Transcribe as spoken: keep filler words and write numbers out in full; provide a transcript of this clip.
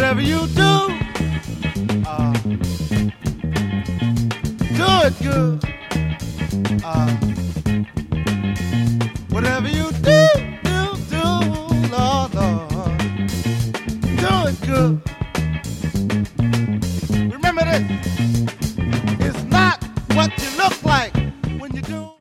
whatever you do, uh, do it good. Uh, whatever you do, do, do, Lord, Lord, do it good. Remember this.